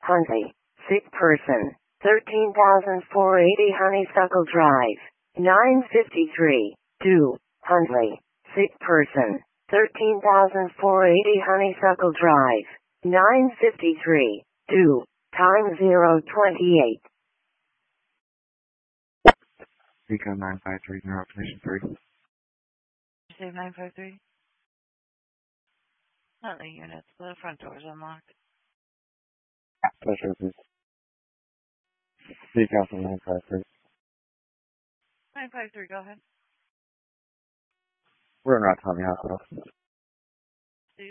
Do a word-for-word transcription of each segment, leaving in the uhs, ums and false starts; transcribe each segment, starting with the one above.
Huntley, sick person, thirteen thousand four hundred eighty Honeysuckle Drive, nine fifty-three, two, Huntley, sick person, thirteen thousand four hundred eighty Honeysuckle Drive, nine fifty-three, two, time zero twenty-eight. Beacon nine five three, zero, Commission three. Save nine five three. Huntley units, the front door's unlocked. Special please. Beacon from nine five three. nine five three, go ahead. We're in Rock County Hospital. Steve.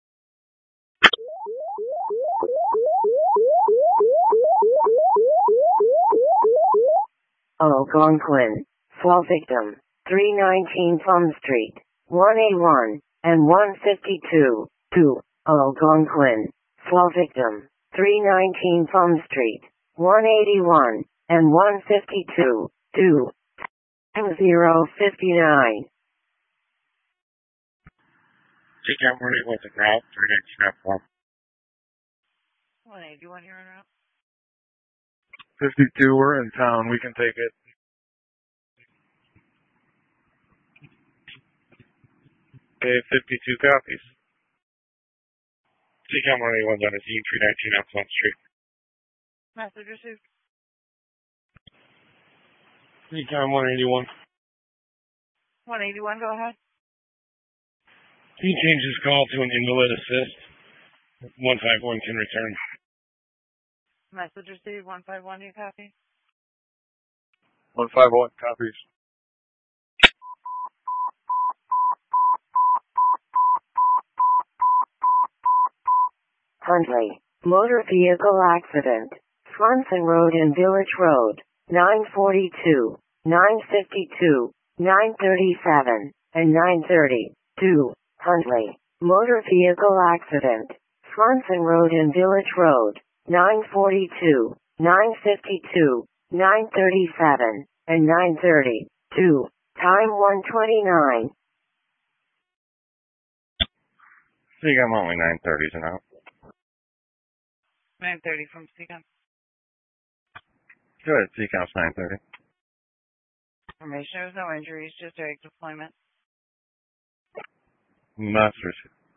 Algonquin, fall victim, three nineteen Plum Street, one A one, and one fifty-two, two, Algonquin, fall victim, three nineteen Plum Street, one eighty-one, and one fifty-two, two, zero fifty-nine. Take out morning with the crowd, three nineteen F one. one eighty-one, you're en route. fifty-two, we're in town. We can take it. Okay, fifty-two copies. Take out morning one's on a scene, three nineteen F one Street. Message received. Take out one eighty-one. one eighty-one, go ahead. He changed his call to an invalid assist. one five one can return. Message received. one five one, you copy? one five one, copies. Huntley, motor vehicle accident, Swanson Road and Village Road, nine forty-two, nine fifty-two, nine thirty-seven, and nine thirty, two, Huntley, motor vehicle accident, Swanson Road and Village Road, nine forty-two, nine fifty-two, nine thirty-seven, and nine thirty, two, time one twenty-nine. So you got only nine thirties and out. nine thirty from Seacom. Good, Seacom's nine thirty. Information, there was no injuries, just direct deployment. Masters.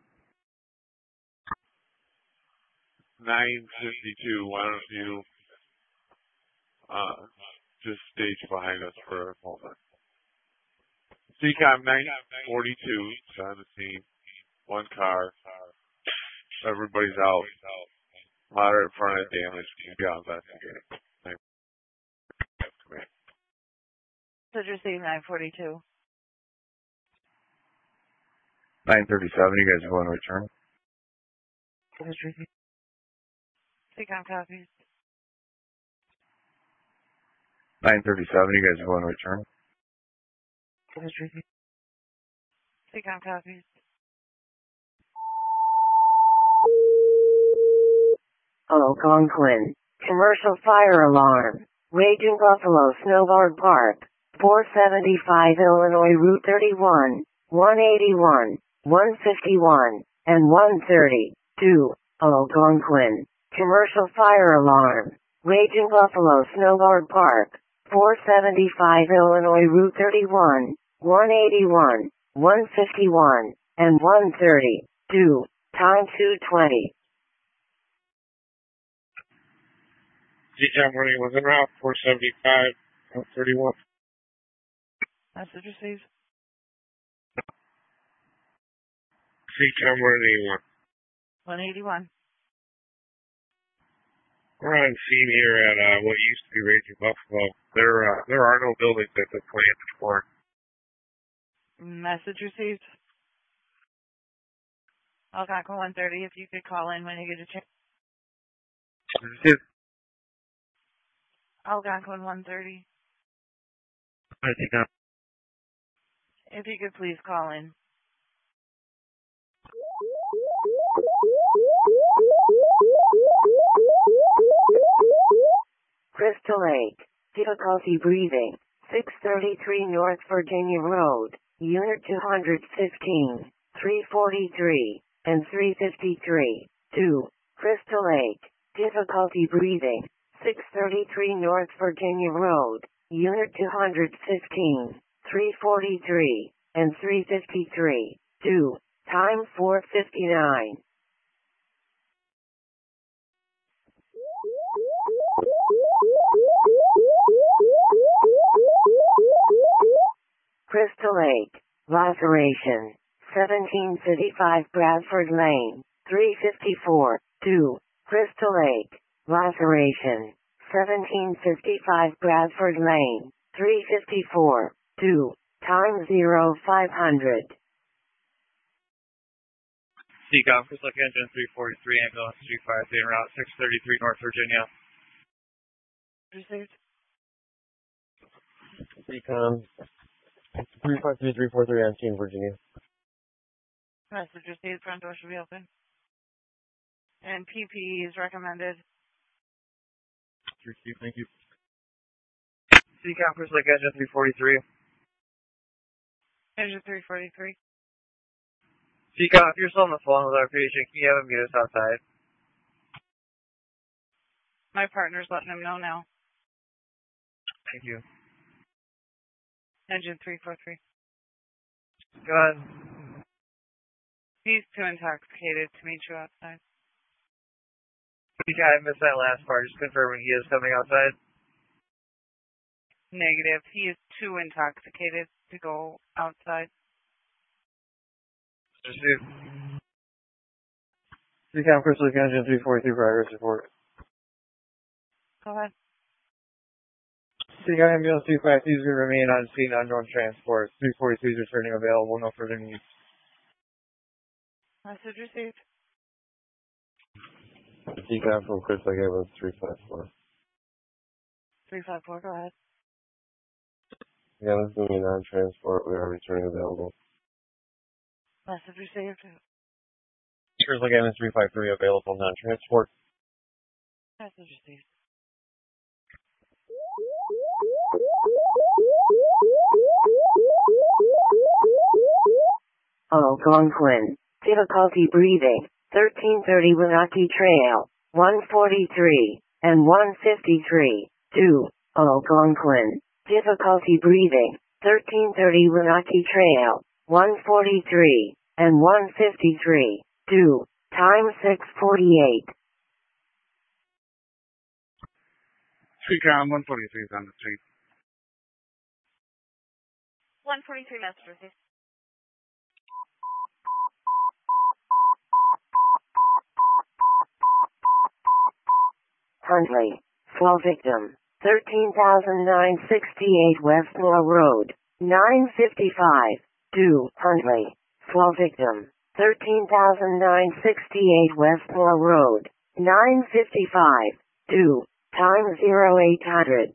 nine fifty-two, why don't you uh, just stage behind us for a moment. Seacom nine forty-two, is on the scene. One car. Everybody's out. Moderate front end damage. You got investigating. Message received. nine forty-two. nine thirty-seven, you guys are going to return? Message received. Seacom copies. nine thirty-seven, you guys are going to return? Message received. Seacom copies. Algonquin, commercial fire alarm, Raging Buffalo Snowboard Park, four seventy-five Illinois Route thirty-one, one eighty-one, one fifty-one, and one thirty, two, Algonquin, commercial fire alarm, Raging Buffalo Snowboard Park, four seventy-five Illinois Route thirty-one, one eighty-one, one fifty-one, and one thirty, two, time two twenty. Seacom running was en route, four seventy-five, one thirty-one. Message received. Seacom one eighty-one. one eighty-one. We're on scene here at uh, what used to be Raging Buffalo. There, uh, there are no buildings at the plant anymore. Message received. Algonquin one thirty, if you could call in when you get a chance. Received. Algonquin one thirty. I think I'm. If you could please call in. Crystal Lake, difficulty breathing, six thirty-three North Virginia Road, Unit two fifteen, three forty-three, and three fifty-three, two, Crystal Lake, difficulty breathing, six thirty-three North Virginia Road, Unit two fifteen, three forty-three, and three fifty-three, two, time four fifty-nine. Crystal Lake, laceration, seventeen fifty-five Bradford Lane, three fifty-four, two, Crystal Lake, laceration, seventeen fifty-five Bradford Lane, three fifty-four, two, time zero five hundred. Seacom, Crystal Lake Engine three forty-three, ambulance three five three, en route six thirty-three North Virginia. Received. Seacom, three five three, three four three, Anteen, Virginia. Message received. Front door should be open. And P P E is recommended. Received, thank you. Seacom, Crystal Lake Engine three forty-three. Engine three forty-three. Seacom, if you're still on the phone with our patient, can you have him meet us outside? My partner's letting him know now. Thank you. Engine three forty-three. Go ahead. He's too intoxicated to meet you outside. Seacom, I missed that last part. Just confirming he is coming outside. Negative. He is too intoxicated to go outside. Received. Seacom, Crystal Lake Engine three forty-three, progress report. Go ahead. Seacom, ambulance two five two is going to remain on scene, unknown transport. three forty-three is returning available, no further needs. Message received. Seacom from Crystal Lake Ambulance three five four. three five four, go ahead. Again, this is going to be non-transport. We are returning available. Message received. Crystal Lake Ambulance three five three available, non-transport. Message received. Algonquin, difficulty breathing, thirteen thirty Wenatchee Trail, one forty-three, and one fifty-three, two, Algonquin, difficulty breathing, thirteen thirty Wenatchee Trail, one forty-three, and one fifty-three, two, time six forty-eight. Seacom, one forty-three is on the street. one forty-three, message received. Huntley, fall victim, thirteen thousand nine hundred sixty-eight West Moore Road, nine fifty-five, two, Huntley, fall victim, thirteen thousand nine hundred sixty-eight West Moore Road, nine fifty-five, two, time zero eight hundred.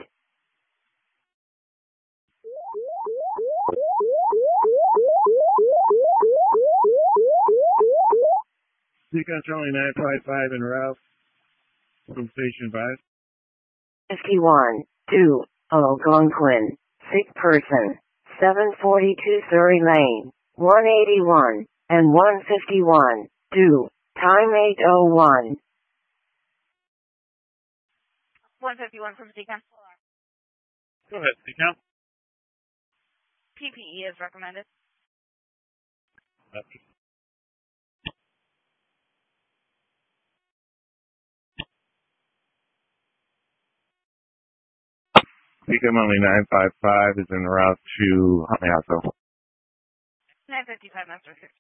Seacom, Charlie nine five five en route from Station five. fifty-one, two, Algonquin, sick person, seven forty-two Surrey Lane, one eighty-one, and one fifty-one, two, time eight oh one. one fifty-one from Seacom. Go ahead, Seacom. P P E is recommended. Seacom only nine five five is en route to Huntley Hospital. nine fifty-five, message received.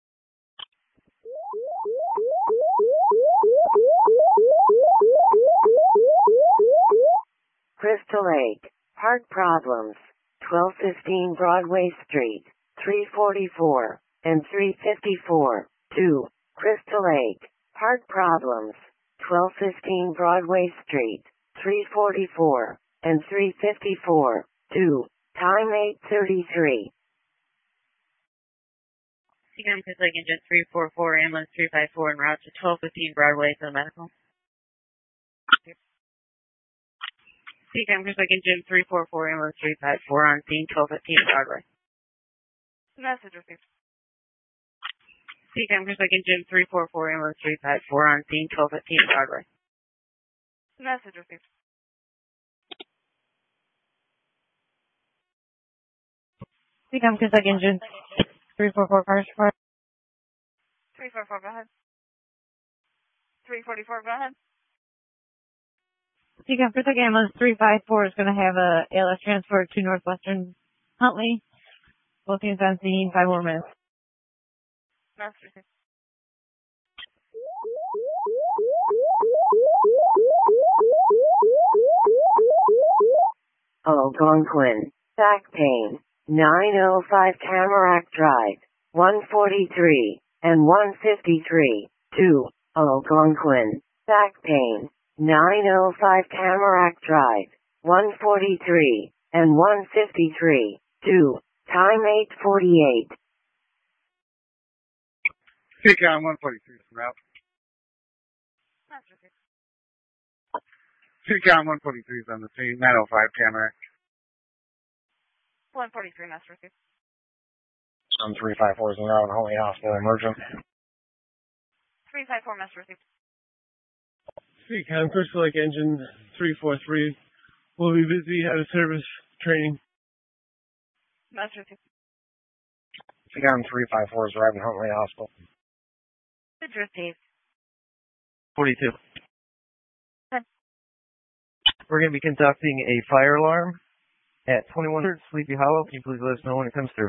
Crystal Lake, heart problems, twelve fifteen Broadway Street, three forty-four, and three fifty-four, two, Crystal Lake, heart problems, twelve fifteen Broadway Street, three forty-four, and three fifty-four, two, time eight thirty-three. Seacom, Crystal Lake Engine three four four, ambulance three five four, en route to twelve fifteen Broadway for the medical. Seacom, Crystal Lake Engine three four four, ambulance three five four, on scene twelve fifteen Broadway. Message received. Seacom, Crystal Lake Engine three four four, ambulance three five four, on scene twelve fifteen Broadway. Message received. Become Kentucky Engine three four four Fire Support. three four four, go ahead. three forty-four, go ahead. Become Kentucky Ambulance three five four is going to have a A L S transfer to Northwestern Huntley. Both units on scene, five more minutes. Message received. Algonquin, back pain, nine oh five Tamarack Drive, one forty-three, and one fifty-three, two, Algonquin, back pain, nine oh five Tamarack Drive, one forty-three, and one fifty-three, two, time eight forty-eight. Take on one forty-three from route. Message received. Take on one forty-three is on the scene, nine oh five Tamarack. one forty-three, message received. Um, three five four is in route, Huntley Hospital, emergent. three five four, message received. Seacom, Crystal Lake Engine three four three will be busy out of service training. Message received. Seacom three five four is arriving Huntley Hospital. Message received. forty-two. Okay. We're going to be conducting a fire alarm at twenty-one hundred Sleepy Hollow. Can you please let us know when it comes through?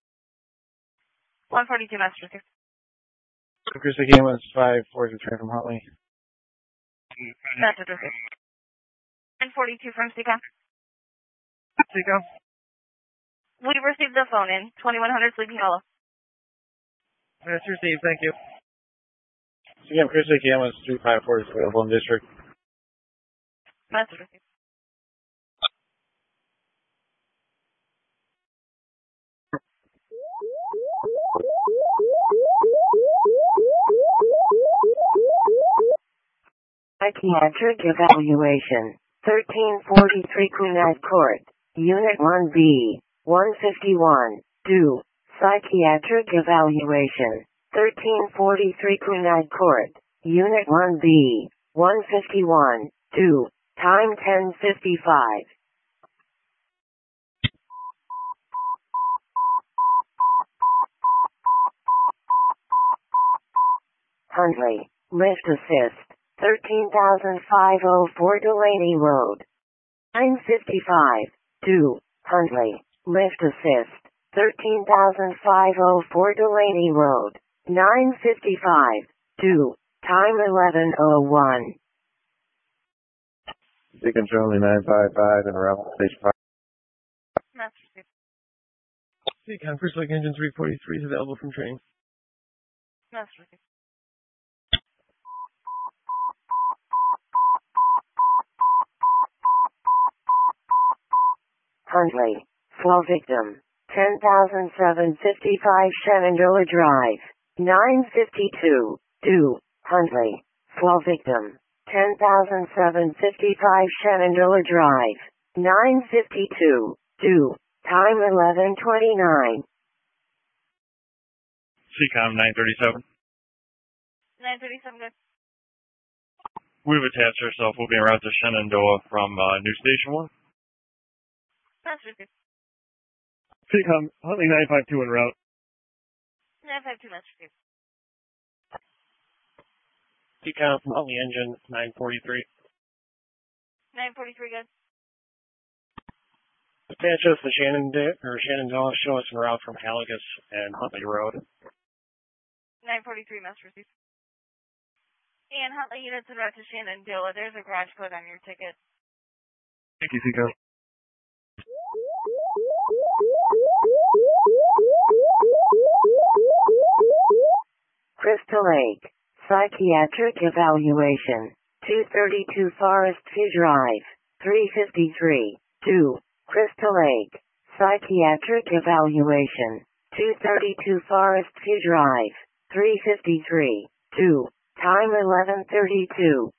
one forty-two, message received. Crystal Lake Ambulance five four three from Huntley. Message received. one forty-two from Seacom. Seacom. We received the phone in, twenty-one hundred Sleepy Hollow. That's received, thank you. Seacom, Crystal Lake Ambulance three five four is available in district. Message received. Psychiatric evaluation, thirteen forty-three Quinag Court, Unit one B, one fifty-one, two, Psychiatric evaluation, thirteen forty-three Quinag Court, Unit one B, one fifty-one, two, time ten fifty-five. Huntley, lift assist, thirteen thousand five oh four Delaney Road. nine fifty-five, two, Huntley, lift assist, thirteen thousand five oh four Delaney Road. nine fifty-five, two, time eleven oh one. Seacom Charlie nine five five and arrival station five. Message received. Seacom, Crystal Lake Engine three forty-three is available from training. Message received. Huntley, flow victim, ten thousand seven hundred fifty-five Shenandoah Drive. nine fifty-two, two, Huntley, flow victim, ten thousand seven hundred fifty-five Shenandoah Drive. nine fifty-two, two, time eleven twenty-nine. Seacom nine thirty-seven. nine thirty-seven, good. We've attached ourselves. We'll be en route to Shenandoah from uh, New Station one. Message received. Seacom, Huntley nine five two en route. nine five two, message received. Seacom from Huntley Engine nine forty-three. nine forty-three, good. Attach us to Shenandoah, or Shenandoah. Show us en route from Haligus and Huntley Road. nine forty-three, message received. And Huntley units en route to Shenandoah. There's a garage code on your ticket. Thank you, Seacom. Crystal Lake, psychiatric evaluation, two thirty-two Forest View Drive, three fifty-three, two, Crystal Lake, psychiatric evaluation, two thirty-two Forest View Drive, three fifty-three, two, time eleven thirty-two.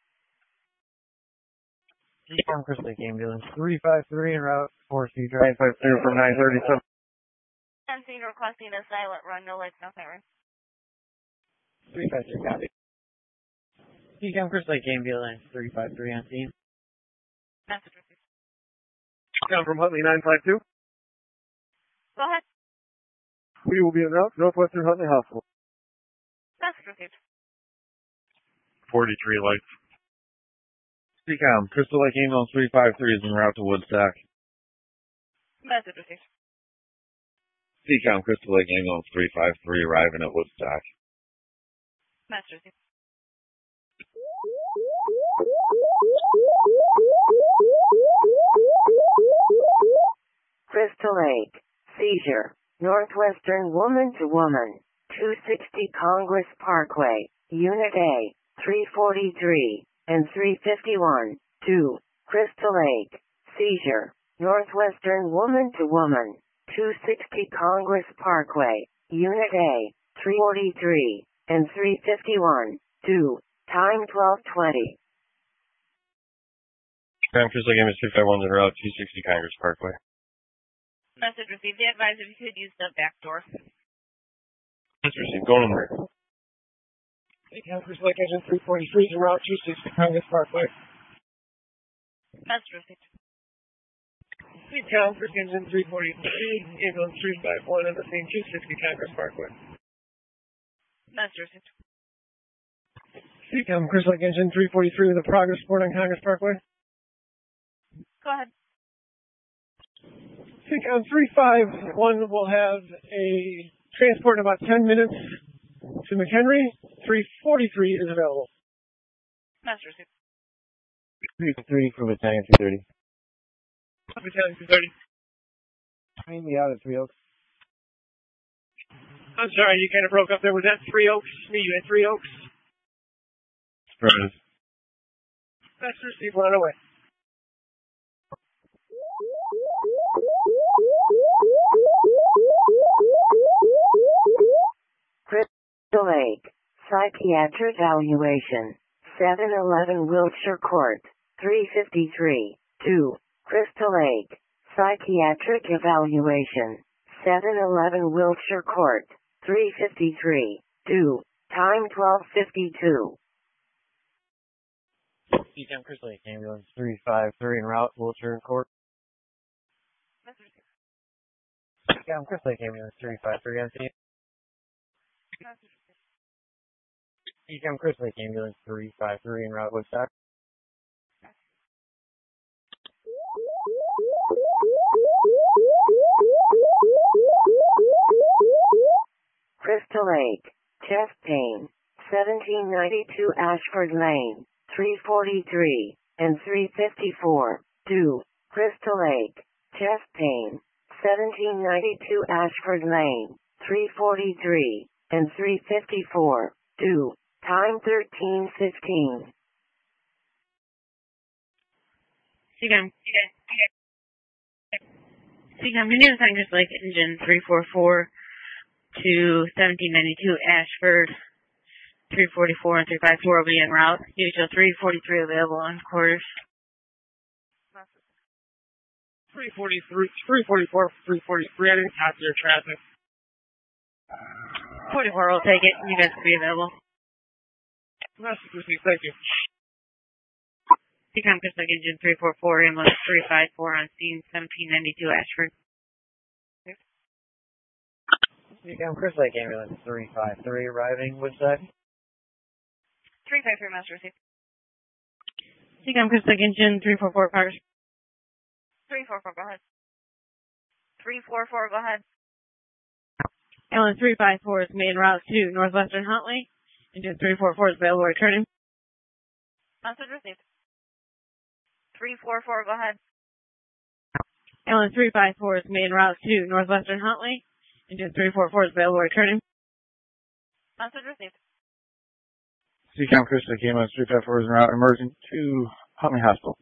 Seacom, Crystal Lake Ambulance three five three en route, Forest View Drive, five zero from nine thirty-seven. I'm seeing requesting a silent run, no lights, no siren. three five three, copy. Ecom Chris Lake Ambulance three five three on scene. Message received. Down from Huntley nine five two. Go ahead. We will be en route Northwestern Huntley Hospital. Message received. forty-three lights. Ecom Crystal Lake Ambulance three five three is en route to Woodstock. Message received. Ecom Crystal Lake Ambulance three five three arriving at Woodstock. Message received. Crystal Lake. Seizure. Northwestern woman to woman. two sixty Congress Parkway. Unit A. three forty-three and three fifty-one. two. Crystal Lake. Seizure. Northwestern woman to woman. two sixty Congress Parkway. Unit A. three forty-three and three fifty-one. two. Time twelve twenty. Ecom Crystal Lake Ambulance three five one is en route two sixty Congress Parkway. Message received. Be advised if you could use the back door. Message received. Going in there. Ecom Crystal Lake Engine three forty-three is en route two sixty Congress Parkway. Message received. Ecom Crystal Engine three forty-three, ambulance three five one at the same two sixty Congress Parkway. Message received. Ecom Crystal Lake Engine three forty-three with a progress report on Congress Parkway. Go ahead. Ecom three five one will have a transport in about ten minutes to McHenry. three forty-three is available. Message received. three three for Battalion two thirty. Battalion two thirty. Find me out at Three Oaks. I'm sorry, you kind of broke up there. Was that Three Oaks? Me, you had Three Oaks? Spread. That's received. We're on our way. Crystal Lake. Psychiatric evaluation. seven eleven Wiltshire Court. three fifty-three. two. Crystal Lake. Psychiatric evaluation. seven eleven Wiltshire Court. three fifty-three. two. Time twelve fifty-two. Ecom Crystal Lake Ambulance three five three en route Wiltshire Court. Message received. Ecom Crystal Lake Ambulance three five three on scene. Message received. Ecom Crystal Lake Ambulance three five three en route Woodstock. Crystal Lake. Chest pain. seventeen ninety-two Ashford Lane. three forty-three and three fifty-four. two. Crystal Lake. Chest pain. seventeen ninety-two Ashford Lane. three forty-three and three fifty-four. two. Time thirteen fifteen. Ecom. Ecom, Union Congress Lake Engine three four four to seventeen ninety-two Ashford. three forty-four and three fifty-four will be en route. U H L three forty-three available on quarters. three forty-three, three forty-four, three forty-three. I didn't copy your traffic. forty-four will take it. You guys will be available. Message received. Thank you. Ecom Crystal Lake Engine three four four, ambulance three five four on scene, seventeen ninety-two Ashford. Ecom Crystal Lake Ambulance three five three arriving Woodstock. three five three message received. Ecom Crystal Lake Engine three four four progress. three four four, go ahead. three four four, go ahead. Ambulance three five four is made en route to Northwestern Huntley. Engine three four four is available returning. Message received. three four four, go ahead. Ambulance three five four is made en route to Northwestern Huntley. Engine three four four is available returning. Message received. Ecom Crystal Lake Ambulance three five four is en route emergent to Huntley Hospital.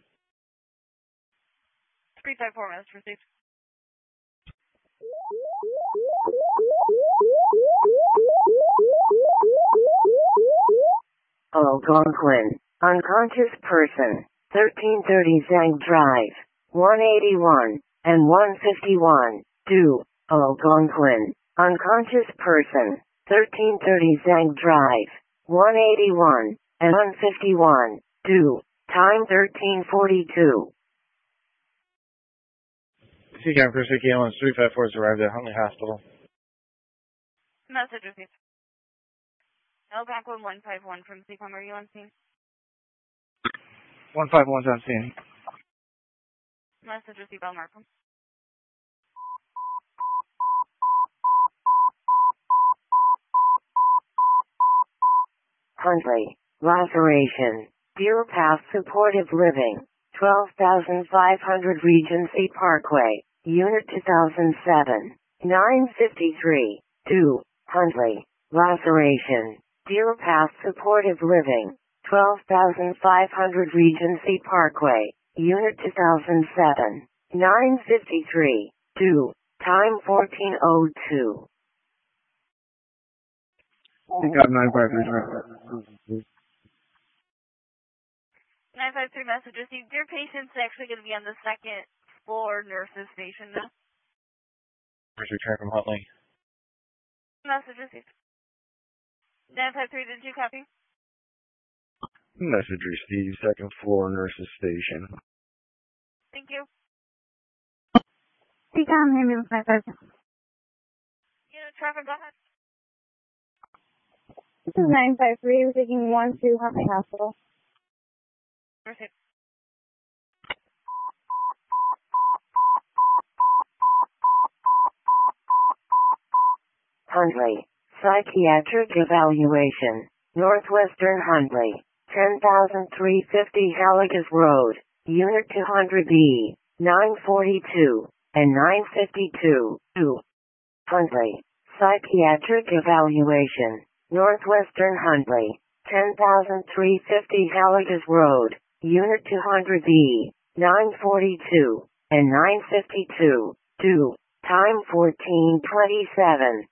three five four message received. Algonquin. Unconscious person. thirteen thirty Zang Drive. one eighty-one and one fifty-one. two. Algonquin. Unconscious person. thirteen thirty Zang Drive. one eighty-one and one fifty-one. Due. Time thirteen forty-two. Seacom for Seeking Ambulance three five four has arrived at Huntley Hospital. Message received. L back one one five one from C COM. Are you on scene? one five one's on scene. Message received. L Markham. Huntley. Laceration. Deer Path Supportive Living. twelve thousand five hundred Regency Parkway. Unit two thousand seven. nine fifty-three. two. Huntley. Laceration. Deer Path Supportive Living. twelve thousand five hundred Regency Parkway. Unit two thousand seven. nine fifty-three. two. Time fourteen oh two. Seacom nine five three. nine five three message received. Your patient's actually going to be on the second floor nurses station now. First return from Huntley. Message received. nine five three, did you copy? Message received, second floor nurses station. Thank you. Seacom ambulance nine five three. You know, traffic, go ahead. This is nine five three. We're taking one to Huntley Hospital. Received. Huntley. Psychiatric Evaluation. Northwestern Huntley. ten thousand three hundred fifty Halligas Road. Unit two hundred E. nine forty-two. And nine fifty-two. two. Huntley. Psychiatric Evaluation. Northwestern Huntley. ten thousand three hundred fifty Halligas Road. Unit two hundred E. nine forty-two. And nine fifty-two. two. Time fourteen twenty-seven.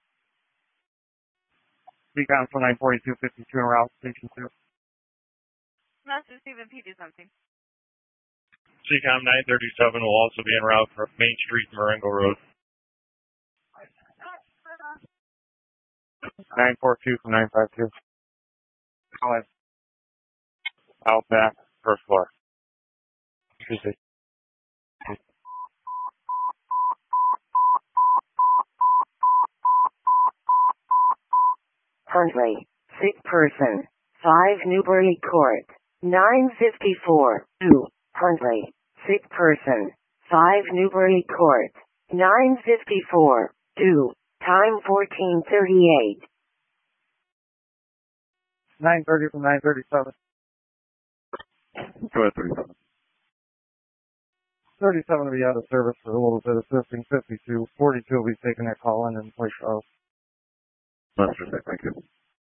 Seacom for nine forty-two fifty-two en route station two. Master Stephen P. do something. Seacom nine thirty-seven will also be en route for Main Street, Marengo Road. nine four two from nine five two. Calling. Out back, first floor. Tuesday. Huntley. Sick person. five Newbury Court. nine fifty-four. two. Huntley. Sick person. five Newbury Court. nine fifty-four. two. Time fourteen thirty-eight. nine thirty from nine thirty-seven. Go ahead, thirty-seven. thirty-seven will be out of service for a little bit assisting. fifty-two. forty-two will be taking that call in and place Charles. Master, thank you.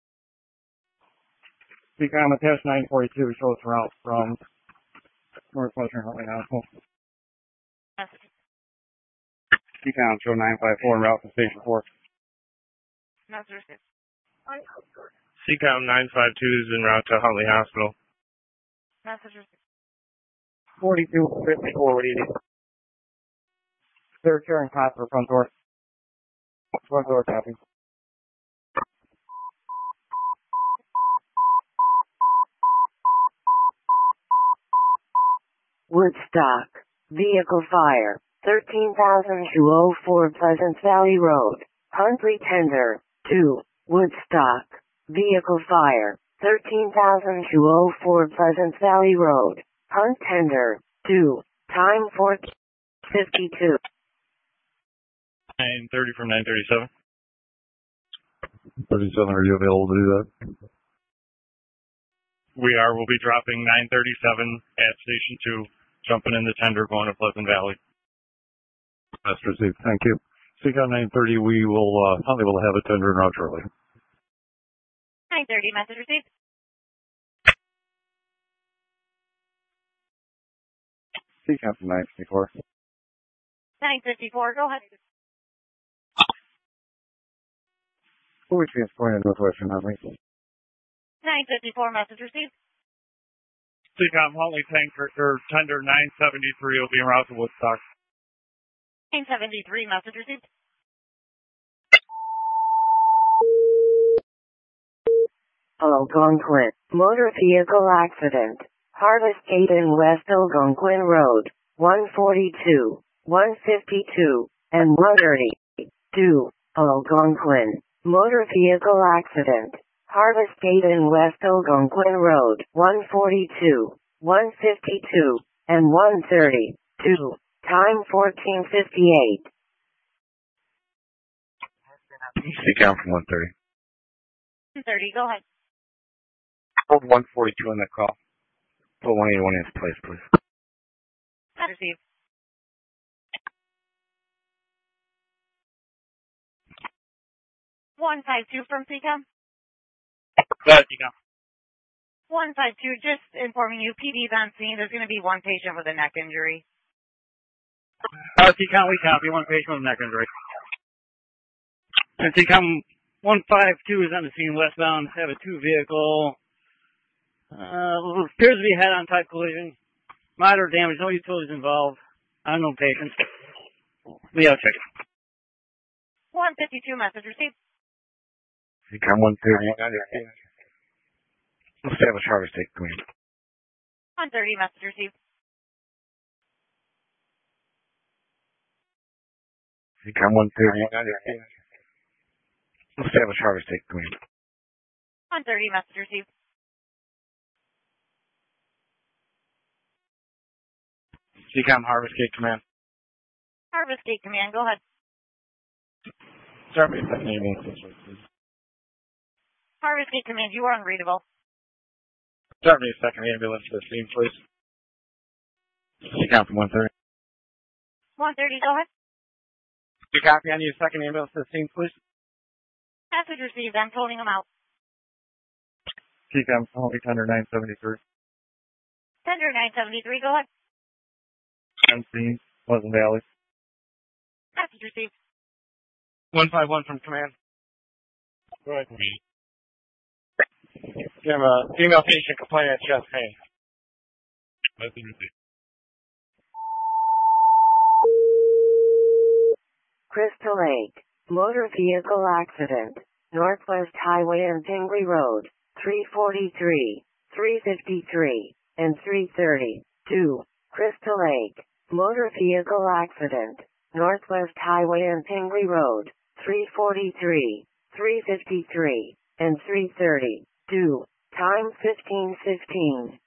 Seacom attached nine forty-two shows route from Northwestern Huntley Hospital. Message. Seacom show nine five four en route to station four. Master received. Seacom nine five two is en route to Huntley Hospital. Message received. forty-two fifty-four eighty. Third carrying cot for front door. Front door copy. Woodstock. Vehicle fire. thirteen thousand two oh four Pleasant Valley Road. Huntley Tender. two. Woodstock. Vehicle fire. thirteen thousand two oh four Pleasant Valley Road. Hunt Tender. two. Time four fifty-two. nine thirty from nine thirty-seven. thirty-seven, are you available to do that? We are. We'll be dropping nine thirty-seven at Station two, jumping in the tender, going to Pleasant Valley. Master received, thank you. Seacom nine thirty, we will, uh, Huntley will have a tender en route shortly. nine thirty, message received. Seacom from nine fifty-four. nine fifty-four, go ahead. Who is transporting to Northwestern Huntley? nine fifty-four, message received. Seacom Huntley tanker, or tender nine seventy-three will be en route to Woodstock. nine seventy-three, message received. Hello. Algonquin. Motor vehicle accident. Harvest Gate in West Algonquin Road. one forty-two, one fifty-two, and one thirty-two. Algonquin. Motor vehicle accident. Harvest Gate in West Algonquin Road. one forty-two, one fifty-two, and one thirty-two. Time fourteen fifty-eight. C COM from one thirty. one thirty, go ahead. Hold one forty-two on that call. Put one eighty-one in its place, please. Receive. one five two from C COM. Go ahead, C COM. one five two, just informing you, P D's on scene. There's going to be one patient with a neck injury. Uh, C COM, we copy. One patient with neck injury. And C COM one five two is on the scene westbound. Have a two vehicle. Uh, appears to be a head-on type collision. Moderate damage, no utilities involved. Unknown patient. Leo, check it. one fifty-two, message received. C COM one thirty. Establish Harvest Gate, come in. one thirty, message received. C COM one thirty. Establish Harvest Gate, come in. one thirty, message received. C COM Harvest Gate Command. Harvest Gate Command, go ahead. Start me a second ambulance, please. Harvest Gate Command, you are unreadable. Start me a second ambulance to the scene, please. C COM from one thirty. one thirty, go ahead. You copy? I need a second ambulance to the scene, please. Message received, I'm pulling them out. C COM eight hundred nine seventy-three. Tender nine seventy-three, go ahead. On scene, Pleasant Valley. Message received. one five one from command. Go ahead, me. You have a female patient complaining of chest pain. Message received. Crystal Lake. Motor vehicle accident. Northwest Highway and Pingree Road. three forty-three, three fifty-three, and three thirty-two. Crystal Lake. Motor vehicle accident. Northwest Highway and Pingree Road. three forty-three, three fifty-three, and three thirty-two. Time fifteen fifteen.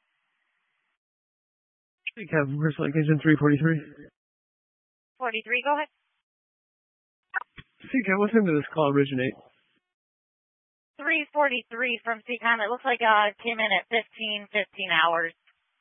C COM, Crystal Lake Engine three forty-three. forty-three, go ahead. C COM, what time did this call originate? three forty-three from C COM. It looks like uh, it came in at fifteen fifteen hours.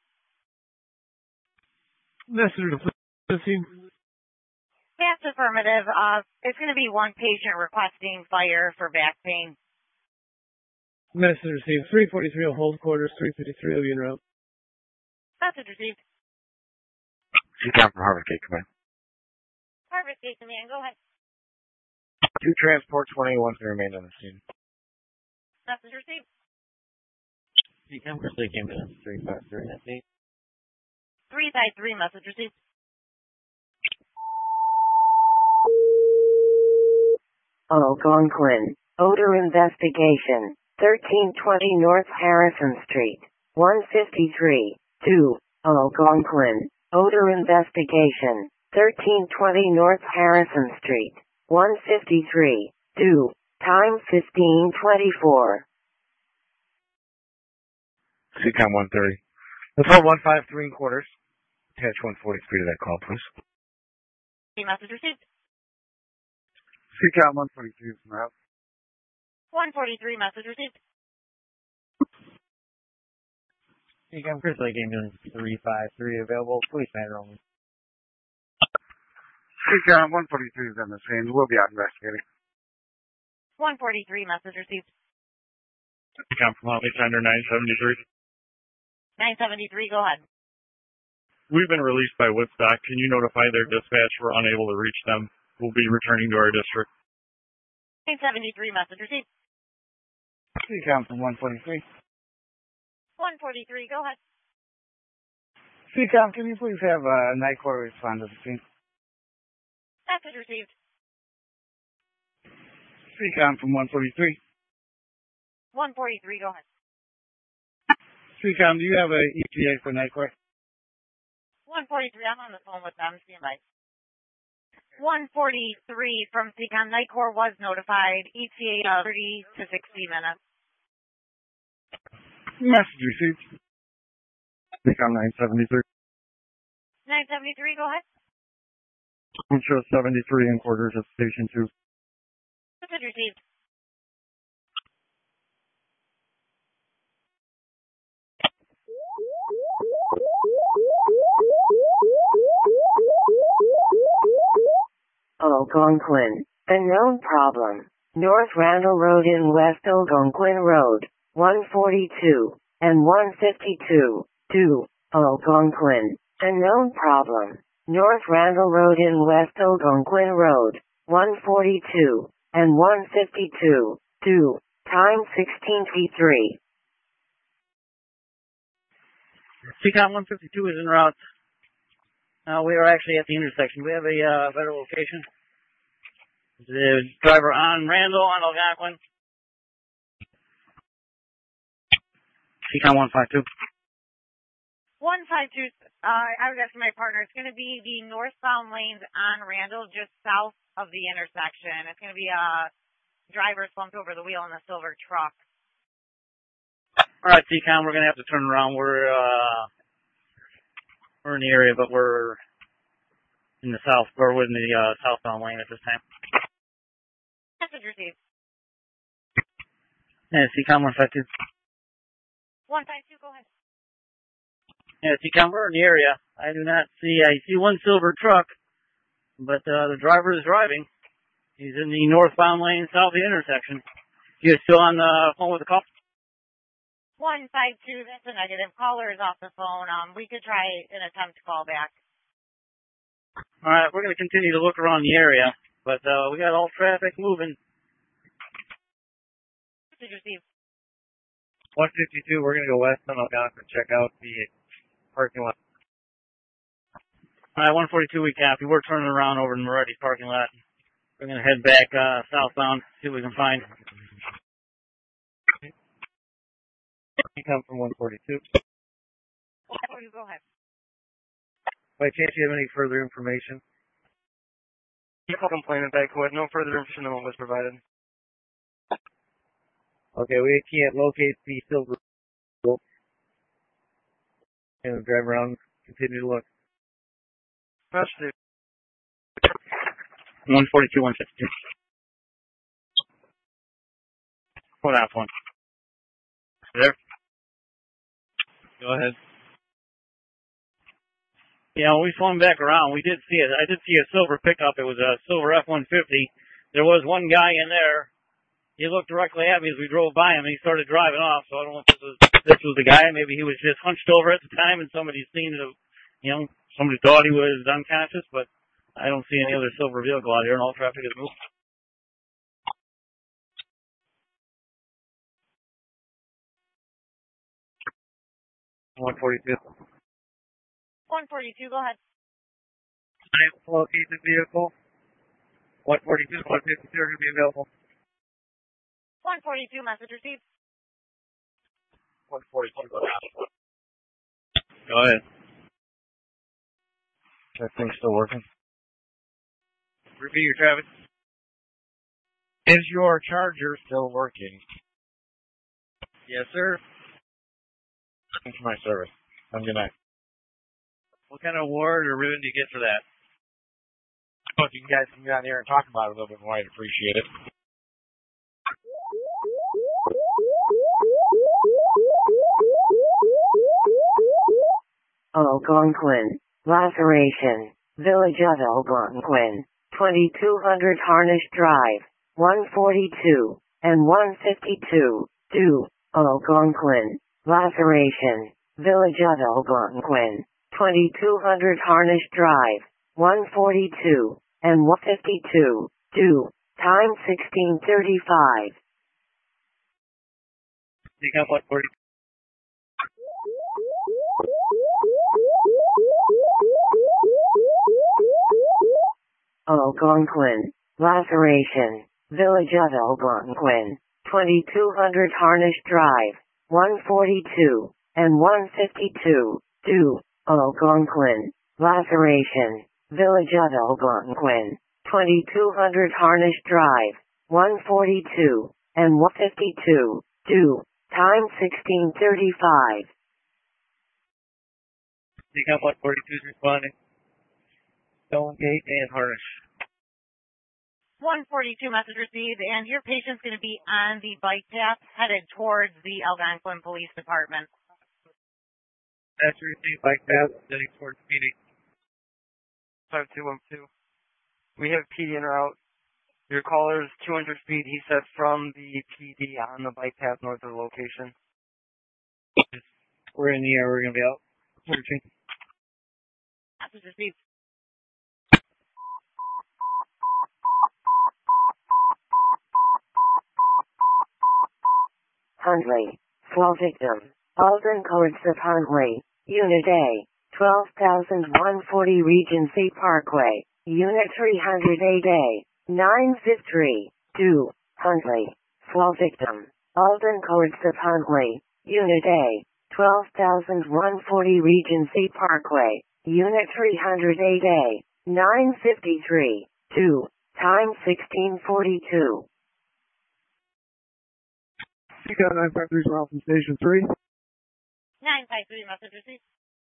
Messenger to the scene. Yes, affirmative. Uh, it's going to be one patient requesting fire for back pain. Message received. three forty-three will hold quarters. three fifty-three will be en route. Message received. C COM from Harvest Gate Command. Harvest Gate Command, go ahead. Two transports, one eighty-one to remain on the scene. Message received. C COM Crystal Lake Ambulance three five three. three five three, message received. Algonquin. Odor investigation. thirteen twenty North Harrison Street. one fifty-three, two. Algonquin. Odor investigation. thirteen twenty North Harrison Street. one fifty-three, two. Time fifteen twenty-four. C COM one thirty. Let's hold one five three in quarters. Attach one forty-three to that call, please. Message received. C COM one forty-three from route. one forty-three, message received. C COM Crystal Lake Ambulance three five three available. Police matter only. C COM one forty-three is on the scene. We'll be out investigating. one forty-three, message received. C COM from eight hundred nine seventy-three. nine seventy-three, go ahead. We've been released by Woodstock. Can you notify their dispatch we're unable to reach them? We'll be returning to our district. nine seventy-three, message received. C COM from one forty-three. one forty-three, go ahead. C COM, can you please have a uh, night quarter respond to the scene? Message received. C COM from one forty-three. one forty-three, go ahead. Seacom, do you have a E T A for Nightcore? one forty-three, I'm on the phone with them. Stand by. one forty-three from Seacom. Nightcore was notified. E T A thirty to sixty minutes. Message received. Seacom nine seventy-three. nine seventy-three, go ahead. Intro seventy-three in quarters at station two. Message received. Algonquin. Unknown problem. North Randall Road in West Algonquin Road. one forty-two and one fifty-two. two. Algonquin. Unknown problem. North Randall Road in West Algonquin Road. one forty-two and one fifty-two. two. Time sixteen T three. Seacom one fifty-two is en route. Uh, we are actually at the intersection. We have a uh, better location. The driver on Randall on Algonquin. Seacom one fifty-two. one fifty-two, uh, I was asking my partner, it's going to be the northbound lanes on Randall, just south of the intersection. It's going to be a driver slumped over the wheel in a silver truck. All right, Seacom, we're going to have to turn around. We're, uh, we're in the area, but we're in the south, we're in the, uh, southbound lane at this time. Message received. Yeah, Seacom one fifty-two. one fifty-two, go ahead. Yeah, Seacom, we're in the area. I do not see, I see one silver truck, but, uh, the driver is driving. He's in the northbound lane south of the intersection. You still on the phone with the call? one fifty-two, that's a negative. Caller is off the phone. Um, we could try an attempt to call back. All right, we're going to continue to look around the area, but uh, we got all traffic moving. Message received. one fifty-two, we're going to go west on Algonquin, check out the parking lot. All right, one forty-two, we copy. We're turning around over in Moretti's parking lot. We're going to head back uh, southbound, see what we can find. You come from one forty-two. Go ahead. By chance, do you have any further information? People complaining back with no further information than what was provided. Okay, we can't locate the silver. And drive around, continue to look. That's the one forty-two, one fifty-two. Hold on, one. There? Go ahead. Yeah, when we swung back around, we did see it. I did see a silver pickup. It was a silver F one fifty. There was one guy in there. He looked directly at me as we drove by him, and he started driving off. So I don't know if this was this was the guy. Maybe he was just hunched over at the time, and somebody seen it. You know, somebody thought he was unconscious, but I don't see any other silver vehicle out here, and all traffic is moving. one forty-two. one forty-two, go ahead. I locate the vehicle. one forty-two, one fifty-two are going to be available. one forty-two, message received. one forty-two. Go ahead. That thing's still working. Repeat your traffic. Is your charger still working? Yes, sir. Thanks for my service. Have a good night. What kind of award or ribbon do you get for that? Well, if you guys can get out here and talk about it a little bit more, I'd appreciate it. Algonquin. Laceration. Village of Algonquin. twenty-two hundred Harnish Drive. one forty-two and one fifty-two. two. Algonquin. Laceration. Village of Algonquin. twenty-two hundred Harnish Drive. one forty-two and one fifty-two. two. Time sixteen thirty-five. You got one forty. Algonquin. Laceration. Village of Algonquin. twenty-two hundred Harnish Drive. one forty-two and one fifty-two, due, Algonquin, laceration, Village of Algonquin, twenty-two hundred Harnish Drive, one forty-two, and one fifty-two, due, time sixteen thirty-five. Decom one forty-two is responding. Stonegate and Harnish. one forty-two message received, and your patient's going to be on the bike path headed towards the Algonquin Police Department. Message received, bike path heading towards P D. five two one two. We have P D en route. Your caller is two hundred feet, he said, from the P D on the bike path north of the location. We're in the air, we're going to be out searching. Message received. Huntley, fall victim, Alden Courts of Huntley, Unit A, twelve thousand one forty Regency Parkway, Unit three hundred eight A, nine fifty-three, due, Huntley, fall victim, Alden Courts of Huntley, Unit A, twelve thousand one forty Regency Parkway, Unit three hundred eight A, nine fifty-three, due, time sixteen forty-two. You got nine five three from from Station three. nine five three message received.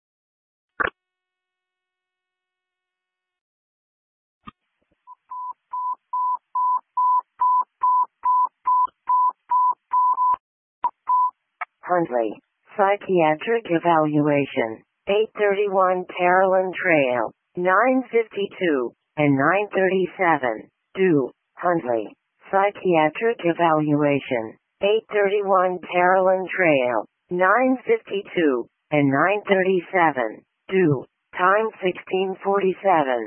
Huntley, psychiatric evaluation, eight thirty-one Carolyn Trail, nine fifty-two, and nine thirty-seven, due, Huntley, psychiatric evaluation, eight thirty-one Carolyn Trail, nine fifty-two, and nine thirty-seven, due, time sixteen forty-seven.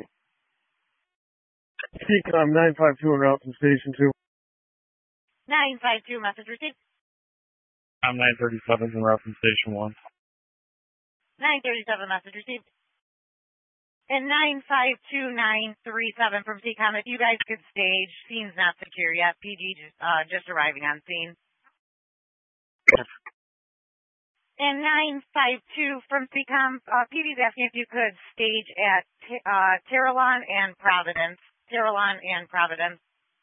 Decom nine five two en route from Station two. nine five two message received. I'm nine thirty-seven en route from Station one. nine thirty-seven message received. And nine five two nine three seven from C COM, if you guys could stage, scene's not secure yet, P D just, uh, just arriving on scene. And nine five two from C COM, uh, P D's asking if you could stage at, uh, Terrelon and Providence. Terrelon and Providence.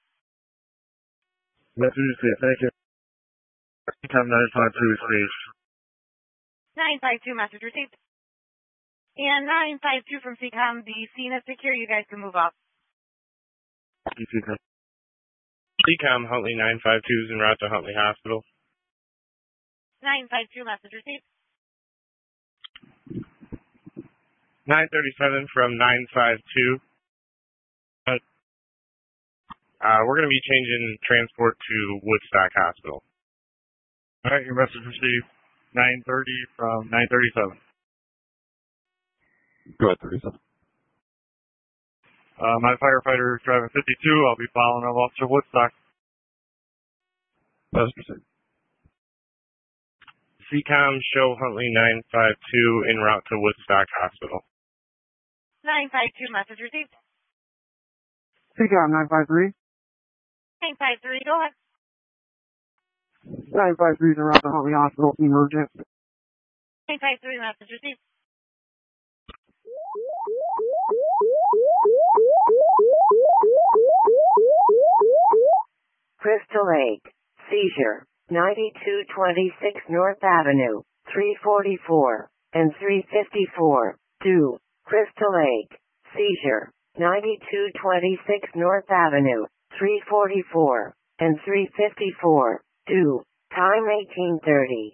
Message received, thank you. Decom nine five two staged. nine five two message received. And nine five two from C COM, the scene is secure, you guys can move up. C COM Huntley nine five two is en route to Huntley Hospital. nine five two message received. nine thirty-seven from nine five two. Uh, we're going to be changing transport to Woodstock Hospital. All right, your message received. nine thirty from nine thirty-seven. Go ahead, thirty-seven. Uh, my firefighter is driving fifty-two. I'll be following up Officer Woodstock. Message received. C COM show Huntley nine five two en route to Woodstock Hospital. nine five two message received. C COM nine five three. nine five three, go ahead. nine five three is en route to Huntley Hospital, emergent. nine five three message received. Crystal Lake, seizure, ninety-two twenty-six North Avenue, three forty-four, and three fifty-four, due, Crystal Lake, seizure, ninety-two twenty-six North Avenue, three forty-four, and three fifty-four, due, time eighteen thirty.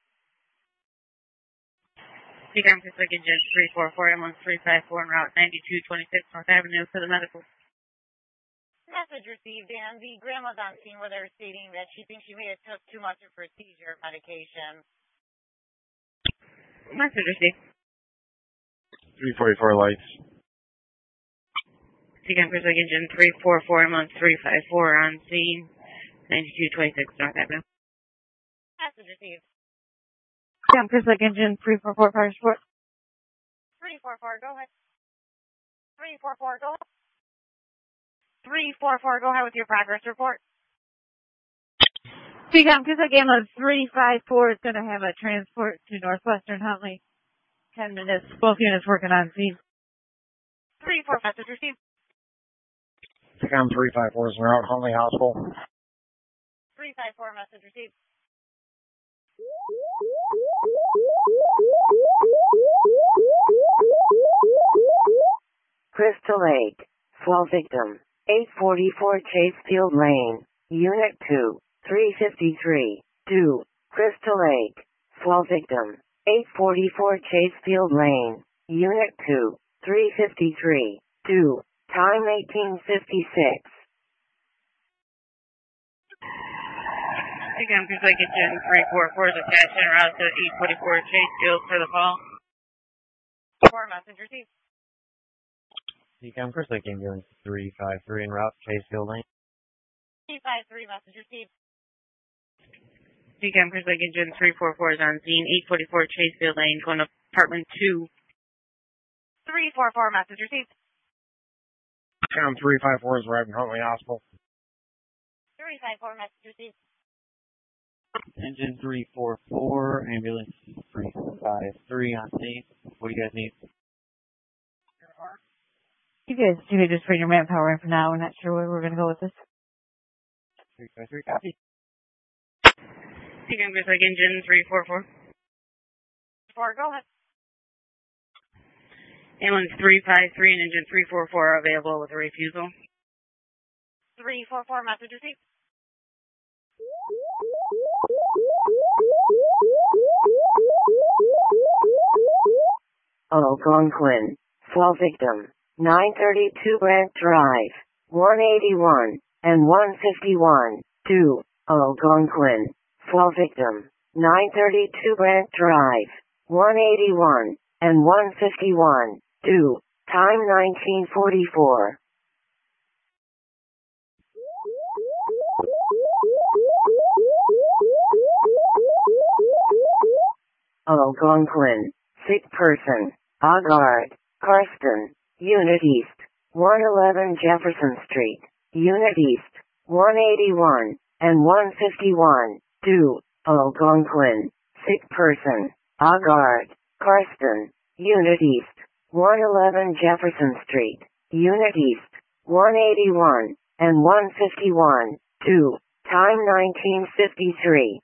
C COM Pacific Engine three four four, ambulance three five four en route ninety-two twenty-six North Avenue for the medical. Message received, and the grandma's on scene where they're stating that she thinks she may have took too much of her seizure medication. Message received. three forty-four lights. C COM Pacific Engine three four four, ambulance three five four on scene ninety-two twenty-six North Avenue. Message received. C COM Pacific Engine three four four, fire support. three four four, go ahead. three four four, go ahead. three four four, go ahead with your progress report. C Speaking because again on three five four is going to have a transport to Northwestern Huntley. Ten minutes. Both units working on scene. Three four message received. Secom three five four is en route, Huntley Hospital. Three five four message received. Crystal Lake. Fall victim. eight forty-four Chasefield Lane. Unit two. three fifty-three. two. Crystal Lake. Fall victim. eight forty-four Chasefield Lane. Unit two. three fifty-three. two. Time eighteen fifty-six. Again, Chris Lake Engine three four four is attached en route to eight forty-four Chasefield for the call. Four message received. Decom Chris Lake Engine three five three en route, Chasefield Lane. three five three message received. Decom Chris Lake Engine three four four is on scene, eight forty-four Chasefield Lane, going to apartment two. three four four message received. Secom three five four is arriving Huntley Hospital. three five four message received. Engine three four four, ambulance three five three on scene. What do you guys need? You guys, you could just bring your manpower in for now. We're not sure where we're going to go with this. three five three, copy. Decom Chris Lake Engine three four four. Four, go ahead. Ambulance three five three and engine three four four are available with a refusal. three four four message received. Algonquin. Fall victim. nine thirty-two Grant Drive. one eighty-one and one fifty-one. two. Algonquin. Fall victim. nine thirty-two Grant Drive. one eighty-one and one fifty-one. two. Time nineteen forty-four. Algonquin. Sick person. Augard. Carston. Unit East. one eleven Jefferson Street. Unit East. one eighty-one and one fifty-one. two. Algonquin. Sick person. Augard. Carston. Unit East. one eleven Jefferson Street. Unit East. one eighty-one and one fifty-one. two. Time nineteen fifty-three.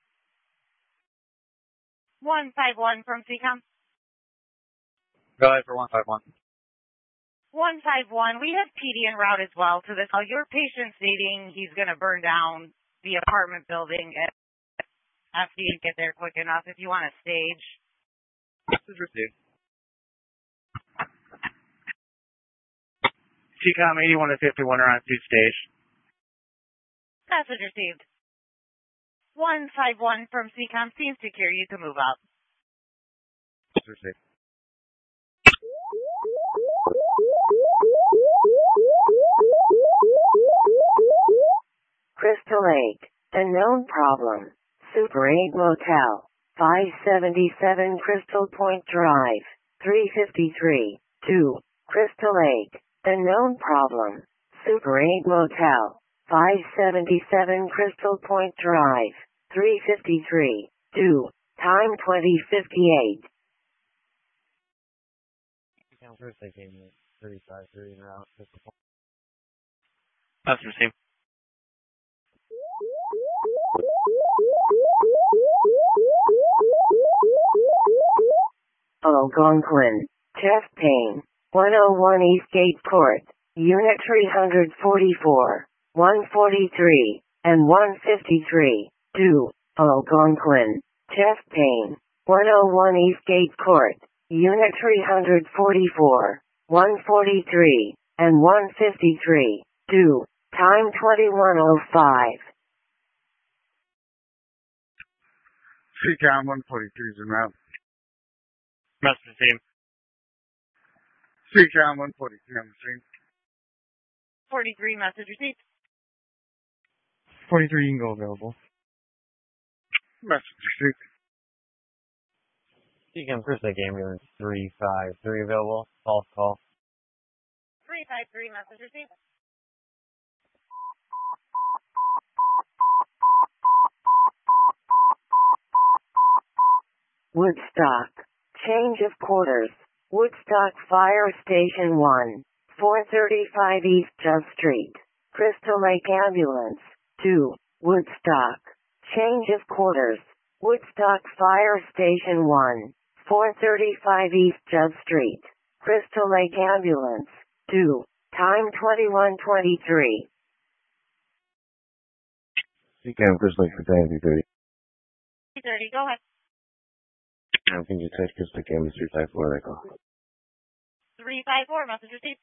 one five one from C COM. Go ahead for one five one. one five one, we have P D en route as well to this. Uh, your patient stating he's going to burn down the apartment building if F D didn't get there quick enough. If you want to stage. This is received. C COM eighty-one to fifty-one are on seat stage. Message received. one five one from C COM. Seems secure. You can move up. This is received. Crystal Lake. A known problem. Super eight Motel. five seventy-seven Crystal Point Drive. three fifty-three. two. Crystal Lake. A known problem. Super eight Motel. five seventy-seven Crystal Point Drive. three fifty-three. two. Time twenty fifty-eight. First they came in three five three en route. That's received. Algonquin. Chest pain. one oh one Eastgate Court. Unit three forty-four. one forty-three and one fifty-three. two. Algonquin. Chest pain. one oh one Eastgate Court. Unit three forty-four. one forty-three and one fifty-three. two. Time twenty-one oh five. C COM one forty-three is en route. Message team. C COM one forty-three on the scene. forty-three message received. forty-three, you can go available. Message received. Decom Chris Lake Ambulance three five three available. False call. three five three message received. Woodstock. Change of quarters. Woodstock Fire Station one, four thirty-five East Judge Street. Crystal Lake Ambulance. two. Woodstock. Change of quarters. Woodstock Fire Station one, four thirty-five East Judge Street. Crystal Lake Ambulance. two. Time twenty-one twenty-three. C CAM Crystal Lake for Sanity thirty. thirty, go ahead. Now can you touch Crystal Lake Ambulance three five four echo? three five four, message received.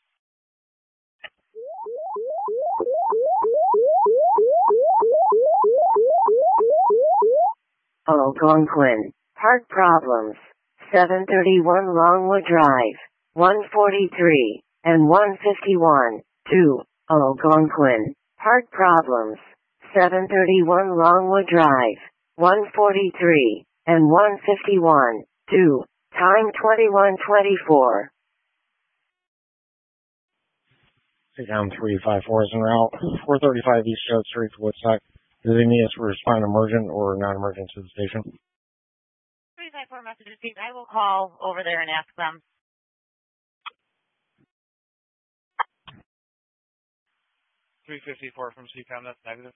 Algonquin. Heart problems. seven thirty-one Longwood Drive. one forty-three and one fifty-one. two. Algonquin. Heart problems. seven thirty-one Longwood Drive. one forty-three and one fifty-one. two. Time twenty-one twenty-four. C CAM three five four is en route. four thirty-five East Judge Street, Woodstock. Does he need us to respond emergent or non-emergent to the station? three five four, message received. I will call over there and ask them. three fifty-four from C CAM, that's negative.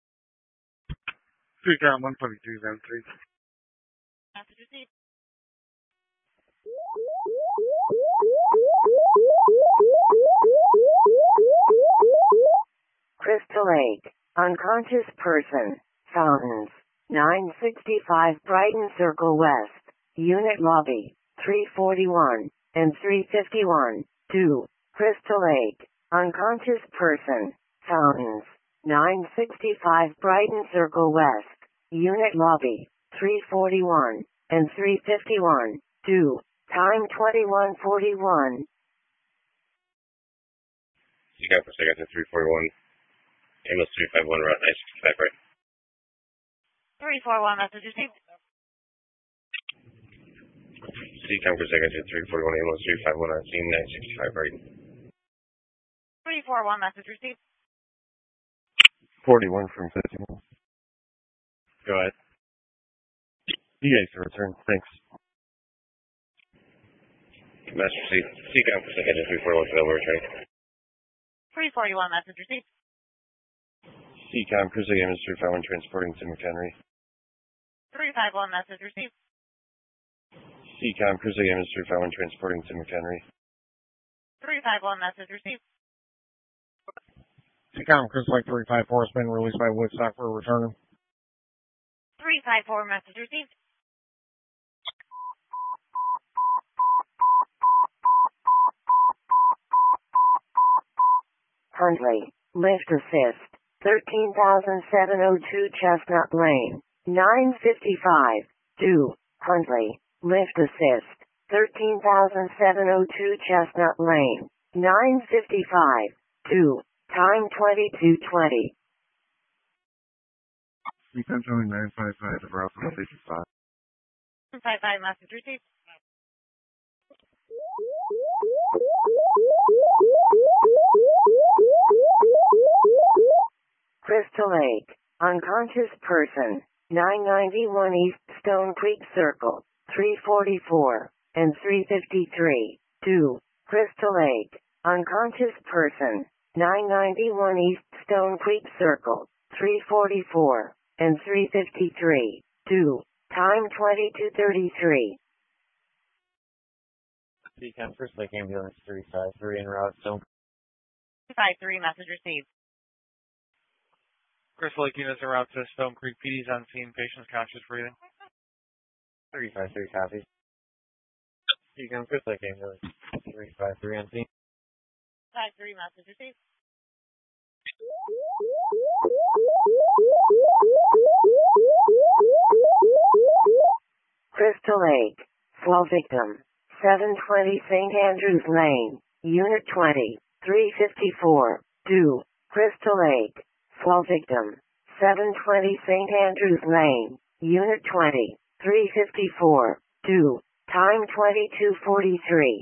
C CAM one twenty-two, then three. Message received. Crystal Lake. Unconscious person. Fountains. nine sixty-five Brighton Circle West. Unit lobby. three forty-one and three fifty-one. two. Crystal Lake. Unconscious person. Fountains. nine sixty-five Brighton Circle West. Unit lobby. three forty-one and three fifty-one. two. Time twenty-one forty-one. C CAM for second to three forty-one. Ambulance three five one, route nine sixty-five, right? three four one, message received. C CAM for second to three forty-one, ambulance three five one, on scene nine sixty-five, right? three four one, message received. forty-one from fifty-one. Go ahead. You guys can return. Thanks. Master C. C CAM for second to three forty-one, for we're returning. three forty-one, message received. C CAM, Crystal Lake Ambulance three five one, transporting to McHenry. three five one, message received. C CAM, Crystal Lake Ambulance three five one, transporting to McHenry. three five one, message received. C CAM Crystal Lake three five four has been released by Woodstock for return. three five four, message received. Huntley. Lift assist. thirteen thousand seven hundred two Chestnut Lane. nine fifty-five. two. Huntley. Lift assist. thirteen thousand seven hundred two Chestnut Lane. nine fifty-five. two. Time twenty-two twenty. C CAM showing nine five five, route from station five. five five, message received. Crystal Lake. Unconscious person. nine ninety-one East Stone Creek Circle. three forty-four and three fifty-three. two. Crystal Lake. Unconscious person. nine ninety-one East Stone Creek Circle. three forty-four and three fifty-three. two. Time twenty-two thirty-three. C CAM Crystal Lake Ambulance three five three en route. Stone five three, message received. Crystal Lake units en route to Stone Creek. P D's on scene. Patient's conscious breathing. three five three, copy. C CAM Crystal Lake Ambulance three five three on scene. five three, message received. Crystal Lake. Swell victim. seven twenty Saint Andrews Lane. Unit twenty. three fifty-four. two. Crystal Lake. Swell victim. seven twenty Saint Andrews Lane. Unit twenty. three fifty-four. two. Time twenty-two forty-three.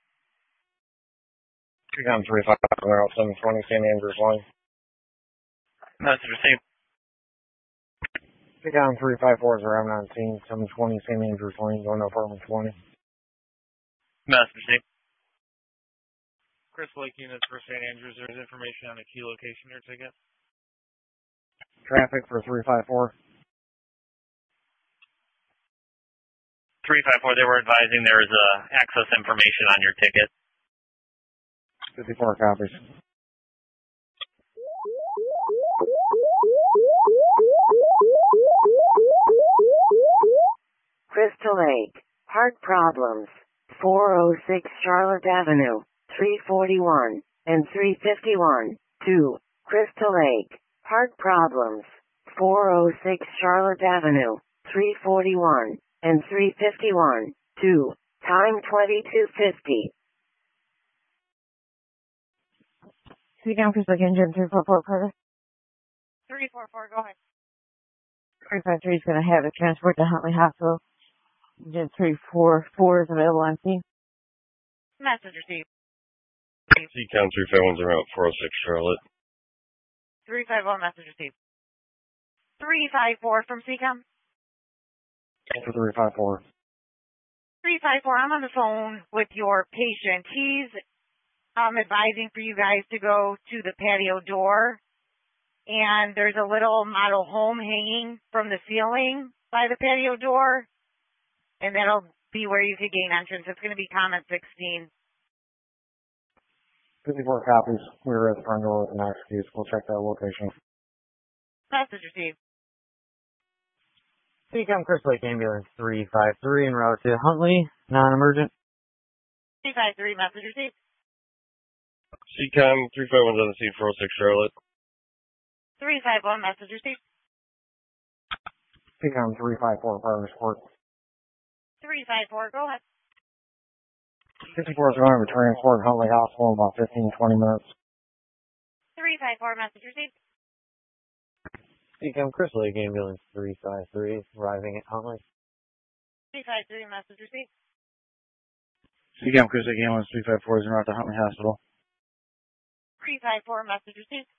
C CAM three five five, route seven twenty Saint Andrews Lane. Message received. Seacom three five four is around on scene, seven twenty Saint Andrews Lane, going to apartment twenty. Master Steve. Chris Lake units for Saint Andrews. There's information on a key location in your ticket. Traffic for three five four. three five four, they were advising there is uh, access information on your ticket. fifty-four copies. Crystal Lake. Heart problems. four oh six Charlotte Avenue. three forty-one and three fifty-one. two. Crystal Lake. Heart problems. four oh six Charlotte Avenue. three forty-one and three fifty-one. two. Time twenty-two fifty. Seacom Crystal Lake engine three four four, Carter. three four four, go ahead. three five three is going to have a transport to Huntley Hospital. Engine three four four is available on scene. Message received. Seacom three five one's around four oh six Charlotte. three five one, message received. three five four from Seacom. For three five four. three five four, I'm on the phone with your patient. He's um, advising for you guys to go to the patio door. And there's a little model home hanging from the ceiling by the patio door. And that'll be where you could gain entrance. It's going to be comment sixteen. fifty-four copies. We were at the front door with an access keys. We'll check that location. Message received. Seacom Crystal Lake Ambulance three five three en route to Huntley, non-emergent. three five three, message received. Seacom three five one's on the scene, four oh six Charlotte. three five one, message received. Seacom three five four, Partners Court. three five four, go ahead. fifty-four is going to have a transport to Huntley Hospital in about fifteen, twenty minutes. three five four, message received. Seacom Crystal Lake Ambulance three five three arriving at Huntley. three five three, message received. Seacom Crystal Lake Ambulance three five four is en route to Huntley Hospital. three five four, message received.